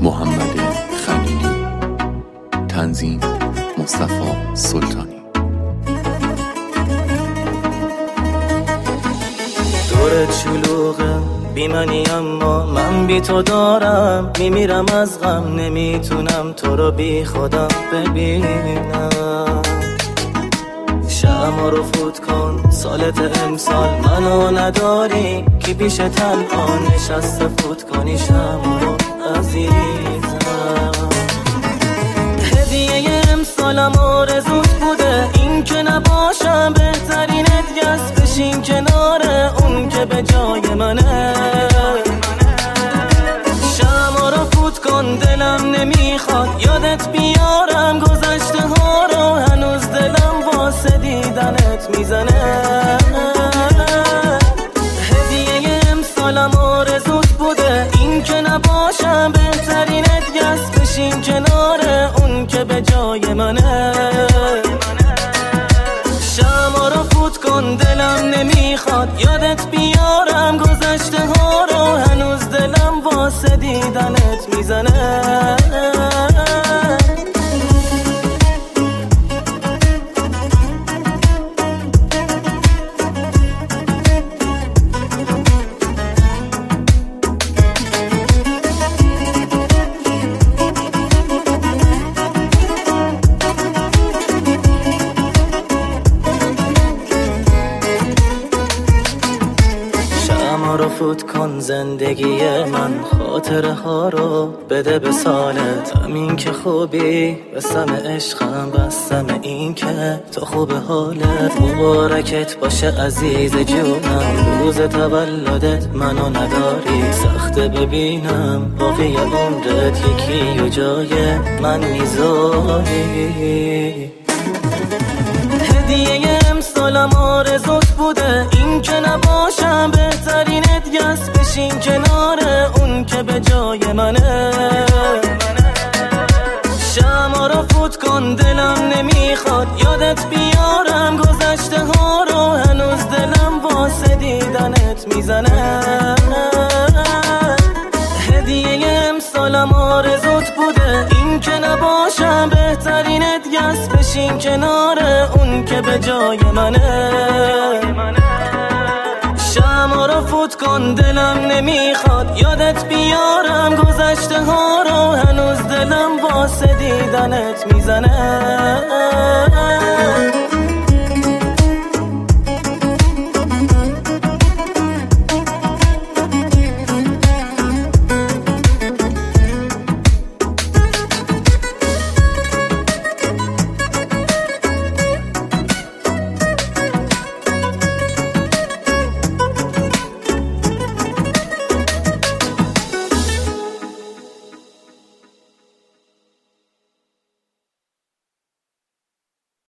محمد خلیلی. تنظیم مصطفی سلطانی. دورت شلوغه بی منی اما من بی تو دارم میمیرم از غم، نمیتونم تو رو بی خودم ببینم. شمع رو فوت کن سالت امسال منو نداری، کی پیش تنها نشسته فوت کنی شمع رو عزیزم. هدیه امسالم آرزوت بوده این که نباشم، بهترین هدیه‌ست بشین کنار اون که به جای منه. شمع رو فوت کن دلم نمیخواد یادت بیارم گذشته ها رو، هنوز دلم واسه دیدنت میزنه. هدیه امسالم آرزوت بوده این که نباشم، بهترین هدیه‌ست بشین کنار اون که به جای منه. شمع رو فوت کن دلم نمیخواد یادت بیارم گذشته ها رو، هنوز دلم واسه دیدنت میزنه. رو فوت کن زندگی من، خاطره ها رو بده به سالت. همین که خوبی بسم عشقم، بسم این که تو خوب حالت. مبارکت باشه عزیز جونم، روز تولدت منو نداری. سخته ببینم باقی عمرت یکی و جای من میذاری. هدیه امسالم آرزوت بوده این که نباشم، بهترین هدیه‌ست بشین کنار اون که به جای منه. شمع رو فوت کن دلم نمیخواد یادت بیارم گذشته ها رو، هنوز دلم واسه دیدنت میزنه. هدیه امسالم آرزوت بوده این که نباشم، بهترین هدیه‌ست بشین کنار اون که به جای منه. شمع رو فوت کن دلم نمیخواد یادت بیارم گذشته ها رو، هنوز دلم واسه دیدنت میزنه.